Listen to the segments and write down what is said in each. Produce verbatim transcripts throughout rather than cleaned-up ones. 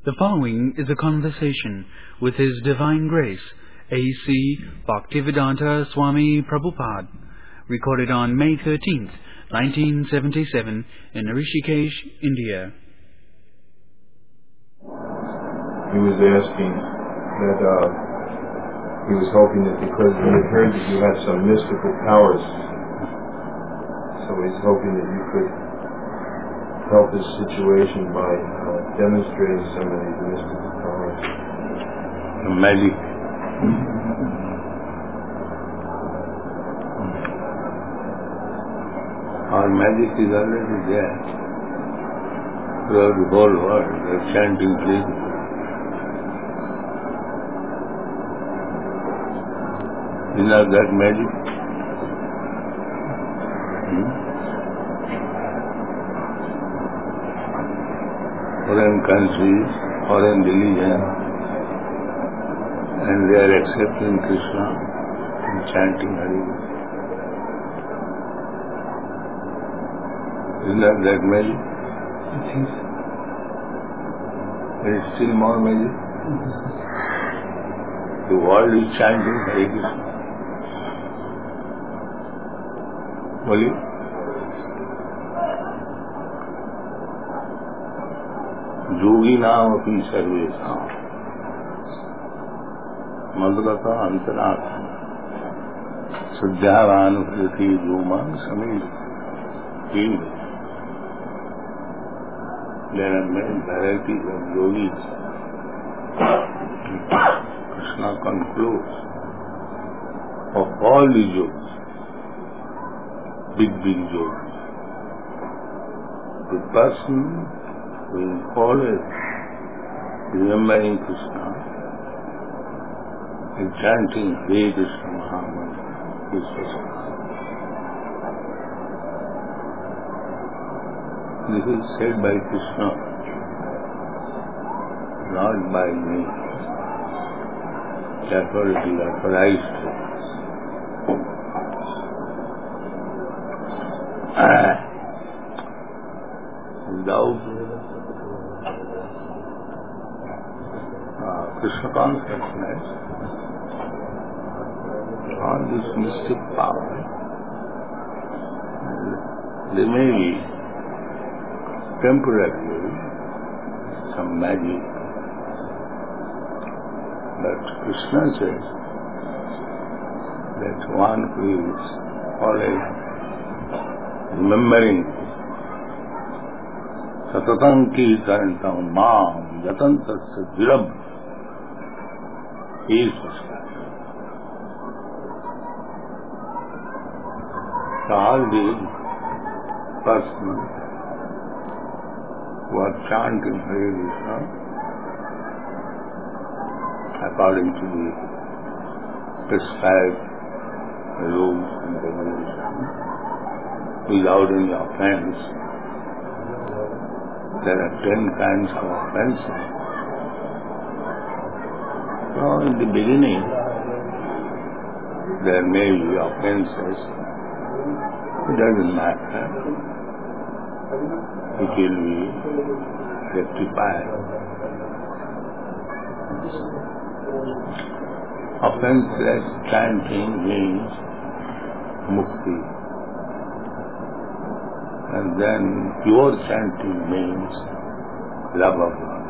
The following is a conversation with His Divine Grace, A C Bhaktivedanta Swami Prabhupada, recorded on May thirteenth, nineteen seventy-seven in Rishikesh, India. He was asking that uh, he was hoping that because he had heard that you had some mystical powers, so he's hoping that you could help this situation by uh, demonstrating some of these mystical powers. Magic. Our magic is already there. Throughout the whole world, we are chanting please. Is not that magic? Hmm? Foreign countries, foreign religion, and they are accepting Krishna and chanting Hare Krishna. Is not that magic? It is. There is still more magic. The world is chanting Hare Krishna. बोलिए योगिनाम अपि सर्वेषां मद्गता अंतरात्मा श्रद्धावानुभूति योमा समीर feel. There are many varieties of yogis. Krishna concludes of all the yogis, big, big yogis. The person who is always remembering Krishna and chanting Hare Krishna Mahamantra is successful. This is said by Krishna, not by me. Therefore it is authorized. Without uh, Krishna consciousness, all this mystic power, they may be temporarily some magic, but Krishna says that one who is always remembering Satatam Kirtantam Mam Yatantasya Dirab is Krishna. So all these persons who are chanting Hare Krishna according to the prescribed rules and regulations without any offense. There are ten kinds of offenses. So in the beginning, there may be offenses. It doesn't matter. It will be rectified. Offenseless chanting means mukti. And then pure chanting means love of God.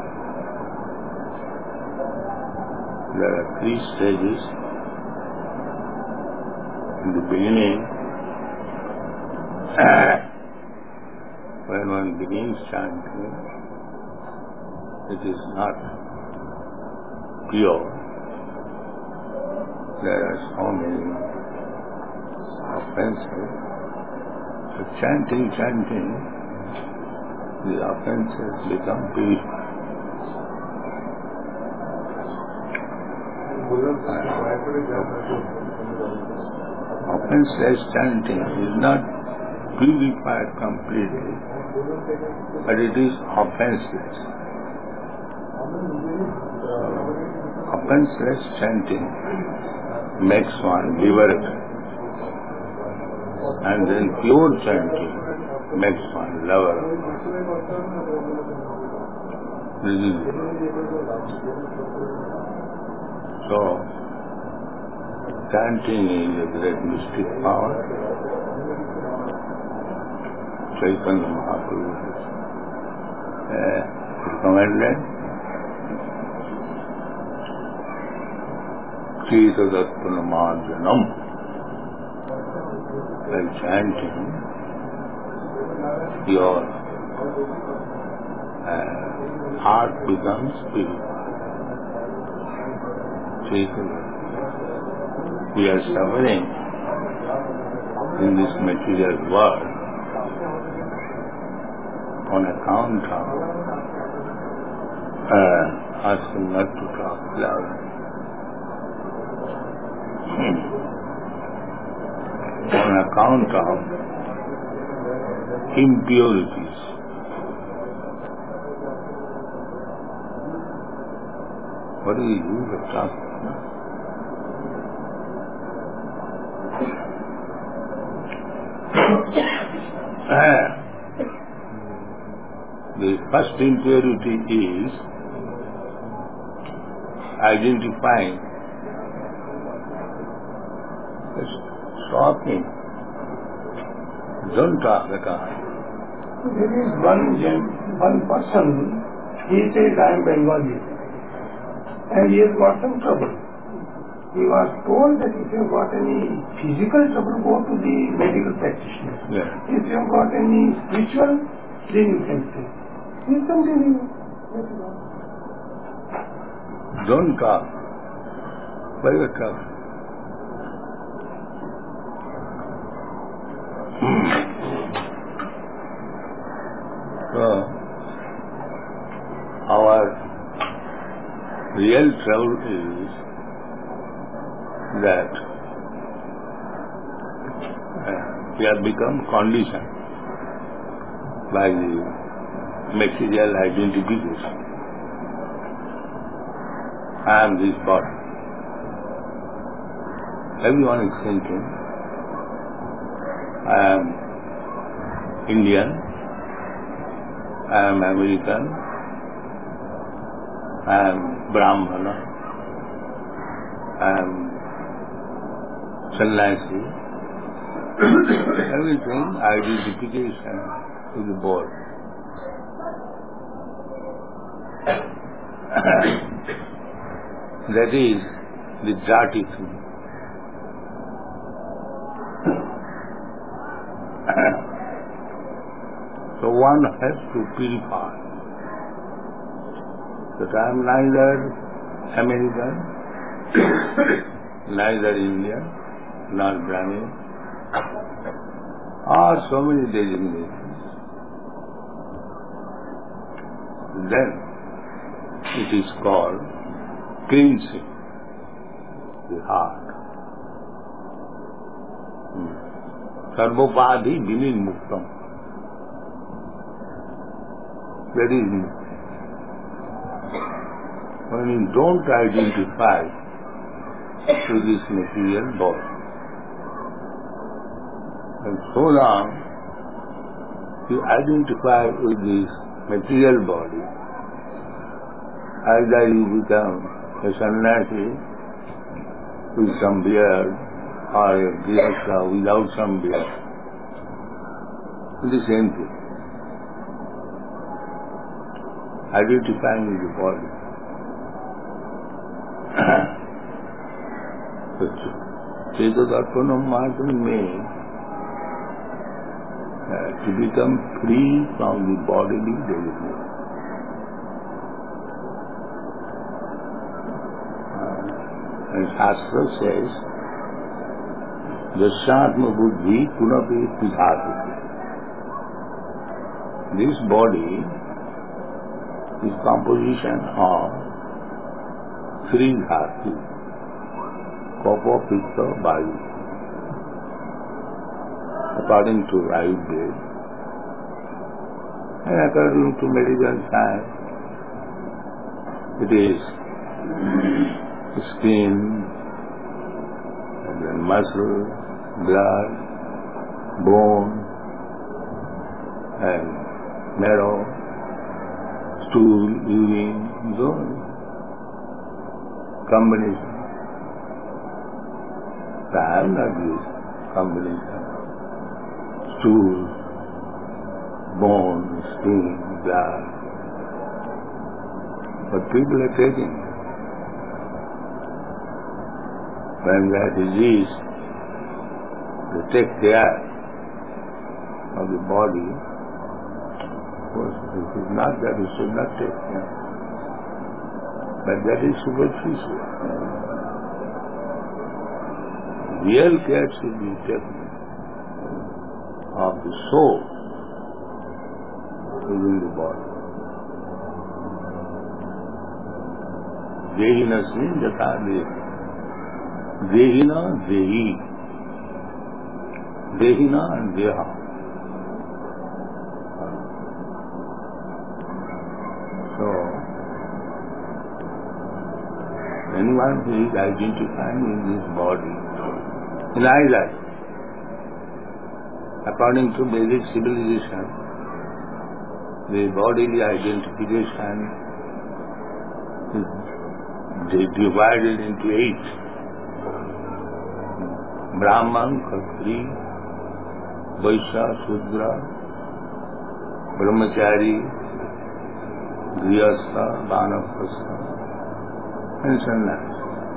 There are three stages. In the beginning, when one begins chanting, it is not pure. There are so many offenses. So chanting, chanting, the offenses become purified. Offenseless chanting is not purified completely, but it is offenseless. Offenseless chanting makes one liberated. And then pure chanting makes one lover of God. religion. So, chanting is a great mystic power. Chaitanya Mahaprabhu uh, recommended Chitadattanamarjanam. By chanting, your uh, heart becomes purified. Chaitanya. We are suffering in this material world on account of uh, asking not to talk loud. Hmm. On account of impurities. What do you use of talking? Uh, the first impurity is identifying, stopping, don't talk at all. There is one gen, one person, he says I am Bengali and he has got some trouble. He was told that if you have got any physical trouble, go to the medical practitioner. Yeah. If you have got any spiritual, then you can say. He is continuing. Don't talk. Why you talk? So, our real trouble is that uh, we have become conditioned by the material identification. I am this body. Everyone is thinking, I am Indian, I am American, I am Brahmana, I am sannyasi. Everything identification to the body. That is the dirty thing. So one has to purify that I am neither American, neither Indian, nor Brahmin, or so many designations. Then it is called cleansing the heart. Hmm. Sarvopadhi vinimuktam. That is, when you don't identify to this material body, and so long you identify with this material body, either you become a sannyasi with some beard or a grihastha without some beard. The same thing. Identifying with the body. Chetadarpanam Margana means uh, to become free from the bodily delivery. Uh, and Shastra says, Jasyatma buddhi punapi pidhatu. This body is composition of three dhatu, Kapha, Pitta, Vayu. According to Ayurveda and according to medical science, it is skin, and then muscle, blood, bone, and marrow, stool, urine, so combination. So I have not used combination. Stool, bone, skin, blood. But people are taking. When they are diseased, they take care of the body. Of course, it is not that you should not take care. But that is superficial. Real care should be taken of the soul within the body. Dehinasmin jatha dehi. Dehina dehi. Dehina and deha. So, anyone who is identifying in this body, in our life, according to Vedic civilization, the bodily identification is divided into eight. Brahman, Khatri, Vaishya, Shudra, Brahmachari, Grihastha, Vanaprastha, and Sannyas.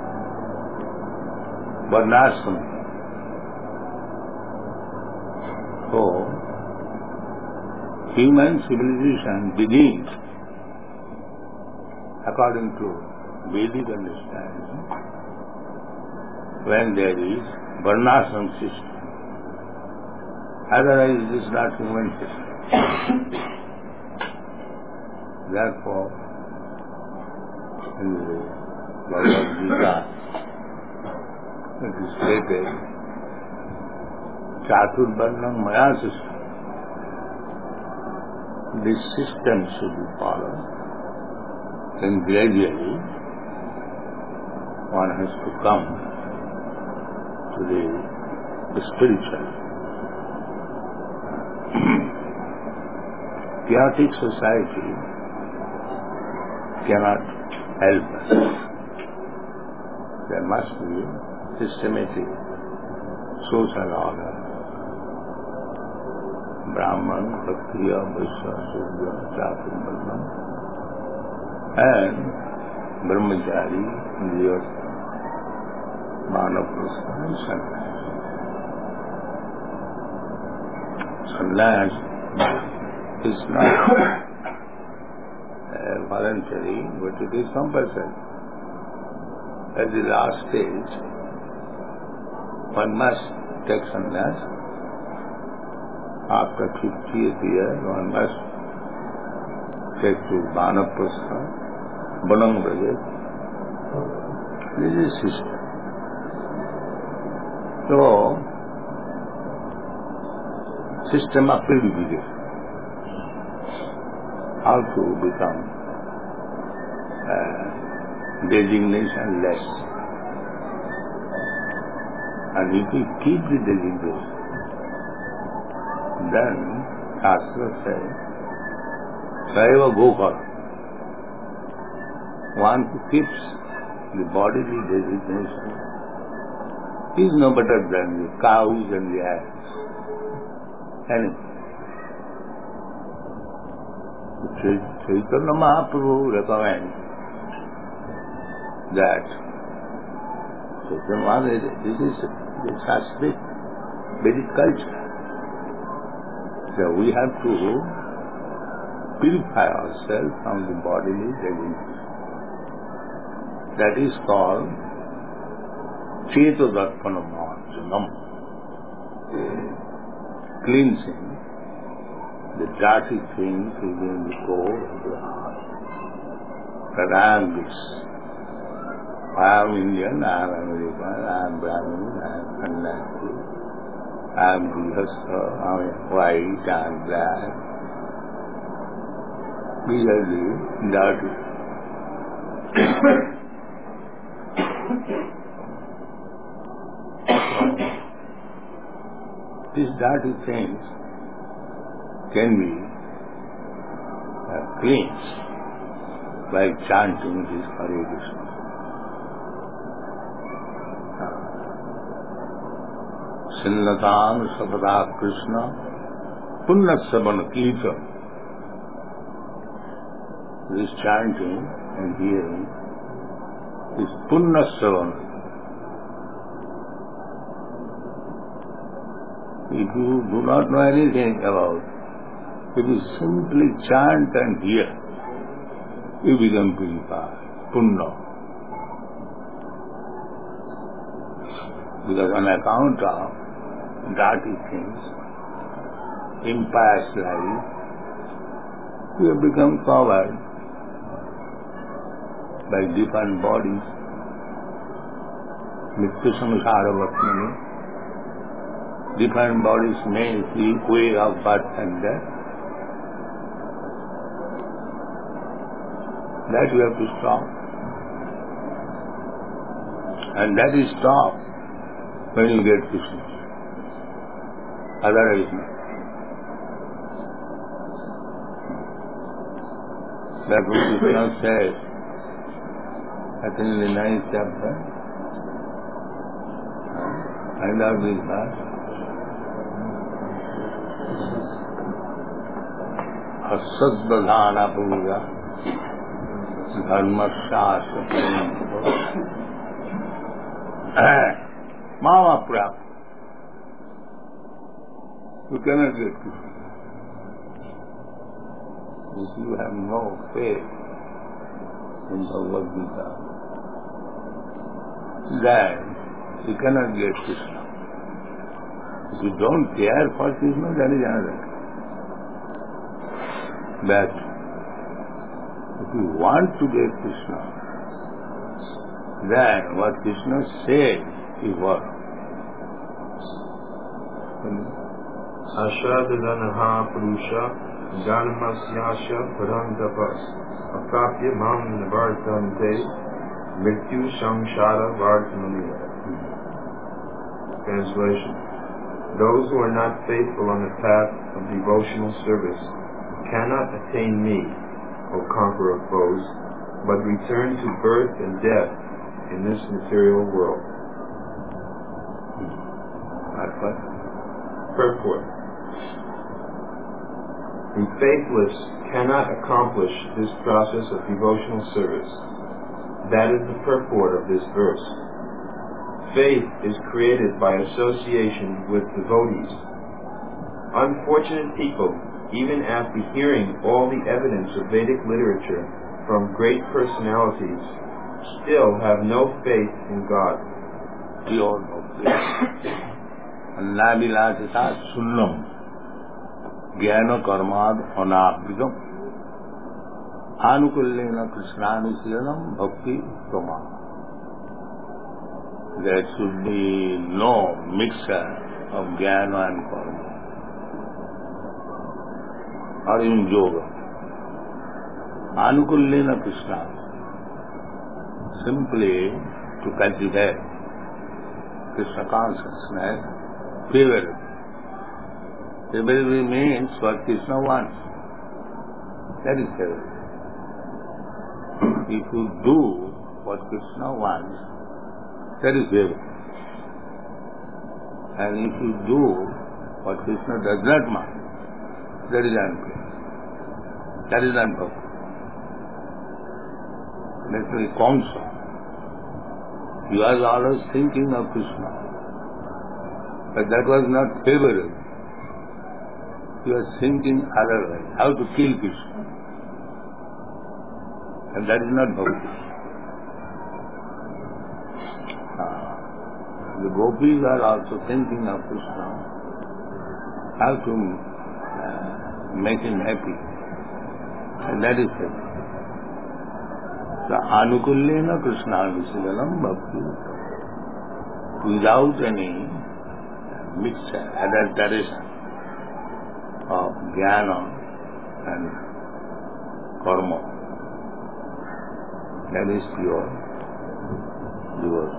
Varnashram. So, human civilization begins, according to Vedic understanding, when there is Varnashram system. Otherwise it is not human system. Therefore, in the Bhagavad Gita, it is stated, Chaturvarnam Maya system. This system should be followed. Then gradually, one has to come to the spiritual. Chaotic society cannot help us. There must be systematic social order. Brahman, Kshatriya, Vaishya, Shudra, Chaturvarnam, and Brahmachari, Grihastha, Vanaprastha, and Sannyas. Sannyas is not uh, voluntary, but it is compulsory. At the last stage, one must take sannyas. After fiftieth year, one must take to Vanaprastha, Banam Braja. This is system. So, system of purification. How to become uh, designation less. And if we keep the designation, then Shastra says, Saiva Gokar. One who keeps the bodily designation is no better than the cows and the asses. Anyway. Chaitanya Mahaprabhu recommends that Chaitanya Mahaprabhu, this is the Sanskrit Vedic culture. So we have to purify ourselves from the bodily designation. That is called Chetodarpanamarjanam, cleansing the dirty things within the core of the heart. That I am this. I am Indian, I am American, I am Brahmin, I am Sannyasi, I am Grihastha, I am white, I am black. These are the dirty. These dirty things can be uh, cleansed by chanting this Hare Krishna. Sinnatan Sapada Krishna Punnasavan Kirtan. This chanting and hearing is Punnasavan. If you do not know anything about it, if you simply chant and hear, you become purified, Punna. Because on account of dirty things, impious life, we have become covered by different bodies. Nitya samsara vatmani. Different bodies may be way of birth and death. That we have to stop. And that is stopped when you get Krishna. Otherwise not. That's what Krishna says, I think in the ninth chapter, and of this verse, Asadadhana puja dharma shastra mama prap. You cannot get Krishna if you have no faith in Bhagavad Gita. Then you cannot get Krishna. If you don't care for Krishna, that is another. That if you want to get Krishna, then what Krishna said is what? Ashadadanaha purusha janmasyasya parantapas apapya mam navartante mrityu samsara vartamani. Translation. Those who are not faithful on the path of devotional service cannot attain me, O conqueror of foes, but return to birth and death in this material world. Purport. The faithless cannot accomplish this process of devotional service. That is the purport of this verse. Faith is created by association with devotees. Unfortunate people, even after hearing all the evidence of Vedic literature from great personalities, still have no faith in God. Pure no faith. Navilasita sunnam jnana karmad anabhidam anukullena krishnanusyanam bhakti toma. There should be no mixture of jnana and karma, or even yoga. Anukullena Krishna, simply to cultivate Krishna consciousness, favorably. Favorably means what Krishna wants. That is favorable. If you do what Krishna wants, that is favorable. And if you do what Krishna does not want, that is unfair. That is unfair. That's very constant. You are always thinking of Krishna. But that was not favorable. You are thinking otherwise, how to kill Krishna. And that is not bhakti. Uh, the gopis are also thinking of Krishna, how to uh, make him happy. And that is it. So, anukullena Krishna visugalam bhakti. Without any mixture, adulteration of jnana and karma. That is pure devotion.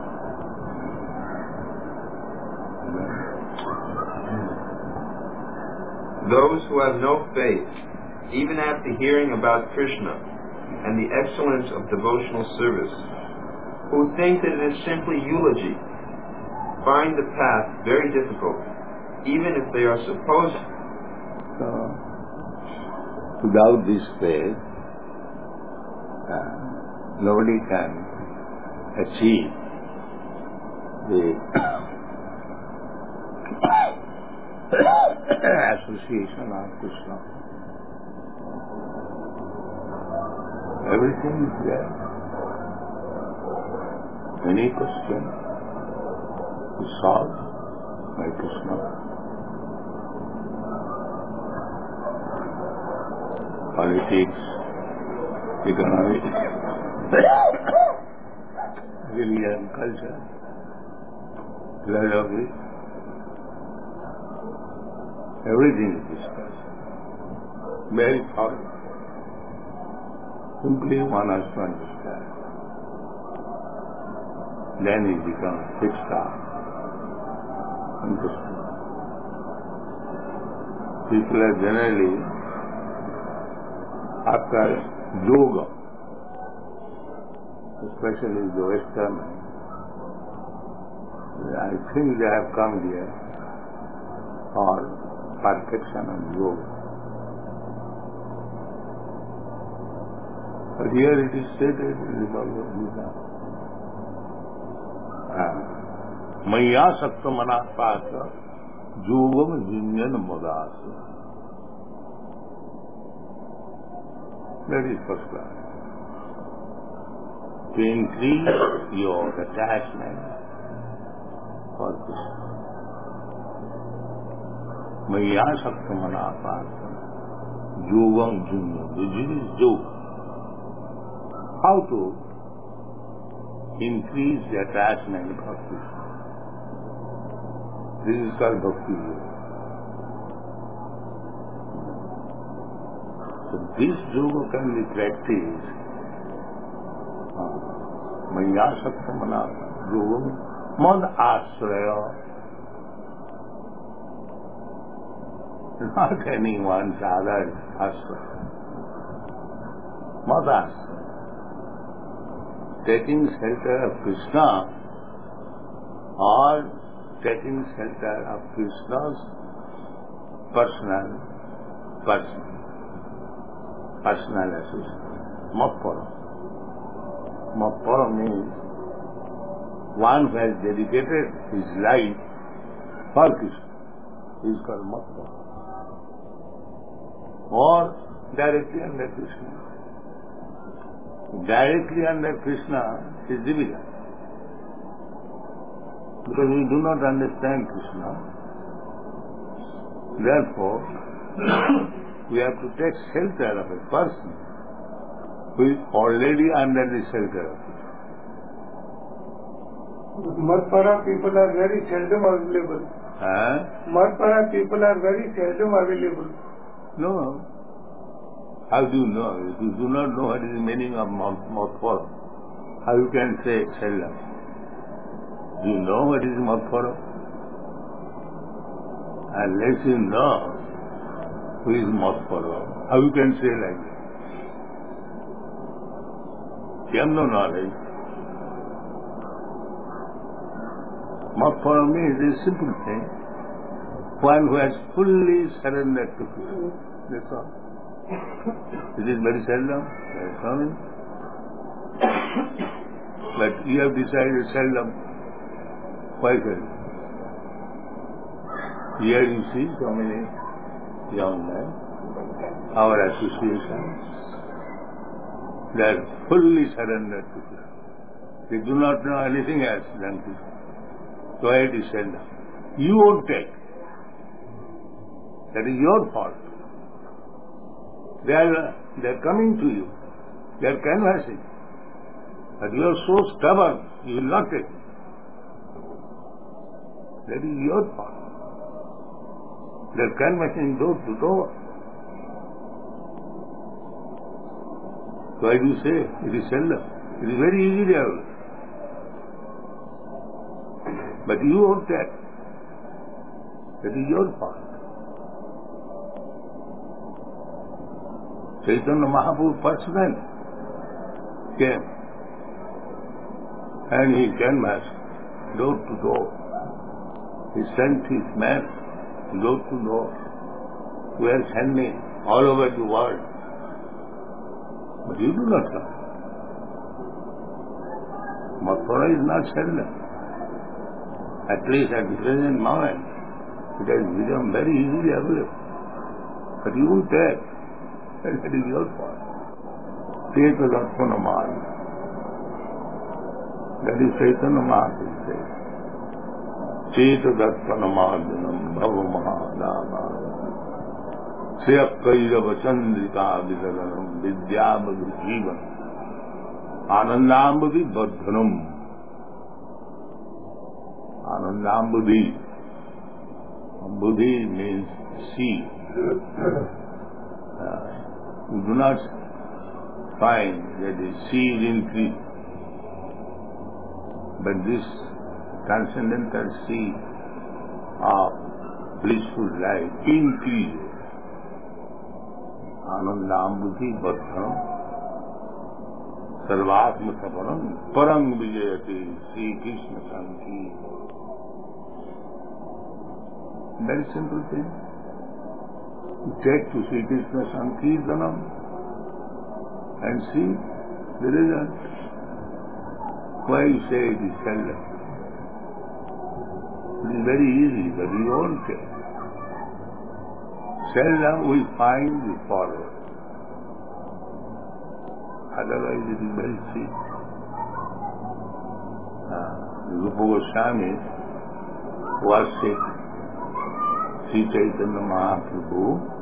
Those who have no faith, even after hearing about Krishna, and the excellence of devotional service, who think that it is simply eulogy, find the path very difficult, even if they are supposed. So, without this faith, uh, nobody can achieve the association of Krishna. Everything is there. Any question is solved by Krishna. Politics, economics, religion, culture, philosophy, everything is discussed. Very thoroughly. Simply one has to understand. Then it becomes fixed up. Understood. People are generally after yoga, especially the Western, I think they have come here for perfection of yoga. But here it is stated in the Bhagavad Gita. Maya sakta manapasa yogam jinyan modasa. That is first class. To increase your attachment for Krishna. Maya sakta manapasa yogam jinyan. This is yoga. How to increase the attachment of Krishna. This is called Bhakti Yoga. So this yoga can be practiced. Maya sakta manapa yoga mad asraya. Not anyone's other asraya. Mad asraya. Taking shelter of Krishna or taking shelter of Krishna's personal, personal, personal association. Mappara. Mappara means one who has dedicated his life for Krishna. He is called Mappara. Or directly under Krishna. Directly under Krishna is difficult. Because we do not understand Krishna. Therefore, we have to take shelter of a person who is already under the shelter of Krishna. Madhpara people are very seldom available. Huh? Madhpara people are very seldom available. No. How do you know? If you do not know what is the meaning of Madhpara, how you can say seldom? Do you know what is Madhpara? Unless you know who is Madhpara, how you can say like that? You have no knowledge. Madhpara means a simple thing. One who has fully surrendered to Krishna. That's all. It is very seldom, very common. But you have decided seldom. Why seldom? Here you see so many young men, our association, they are fully surrendered to Krishna. They do not know anything else than Krishna. So it is seldom. You won't take. That is your fault. They are, they are coming to you. They are canvassing. But you are so stubborn, you will not take it. That is your fault. They are canvassing door to door. Why do you say it is seldom? It is very easy to have. But you won't take. That is your fault. Chaitanya Mahaprabhu personally came and he canvassed door to door. He sent his men door to door. We are sending all over the world. But you do not come. Mathura is not seldom. At least at the present moment, it has become very easily available. But you won't take. And that is your fault. Take a Darpanaman. That is Chaitanya Mahaprabhu says. Cheta Darpanamadhanam Bhava Mahadama Sriyakairava Chandrika Vidaranam Vidyabhadri Jivan Anandambhadi Badhanam. Anandambhadi. Buddhi means sea. Uh, you do not find that the sea is increased. But this transcendental sea of blissful life increases. Anandambhadi Badhanam Sarvatma Saparam Parang Vijayati Sri Krishna Sanki. Very simple thing. You take to Sri Krishna Sankirtanam and see the result. Why you say it is seldom? It is very easy, but we won't take. Seldom we find the follower. Otherwise it is very cheap. Uh, Rupa Goswami was sick. Sri Chaitanya Mahaprabhu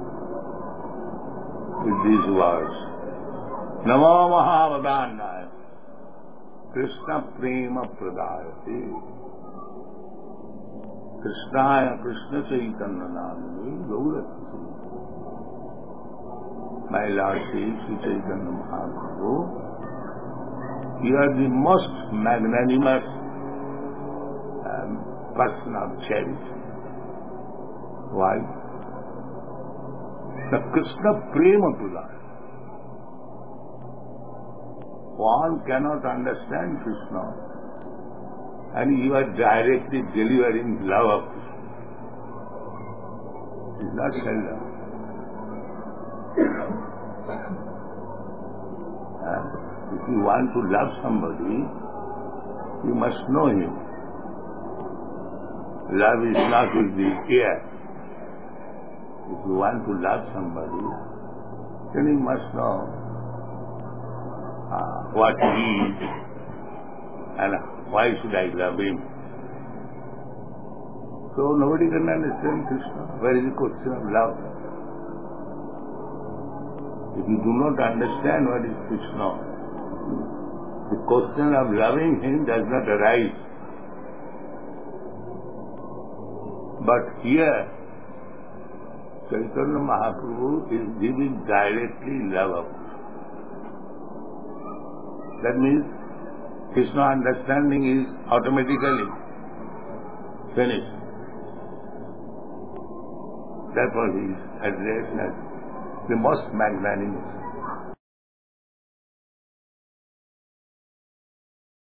with these words. Namo Mahavadannaya Krishna Prema Pradayati Krishnaya Krishna Chaitanya Namani Gaurati. My Lord Sri Chaitanya Mahaprabhu, you are the most magnanimous um, person of charity. Why? The Krishna Prema Pradaya. One cannot understand Krishna and you are directly delivering love of Krishna. It is not seldom. If you want to love somebody, you must know him. Love is not with the ear. If you want to love somebody, then you must know uh, what he is and why should I love him. So nobody can understand Krishna. Where is the question of love? If you do not understand what is Krishna, the question of loving him does not arise. But here, Chaitanya Mahaprabhu is giving directly love of Krishna. That means Krishna understanding is automatically finished. Therefore he is addressed as the most magnanimous.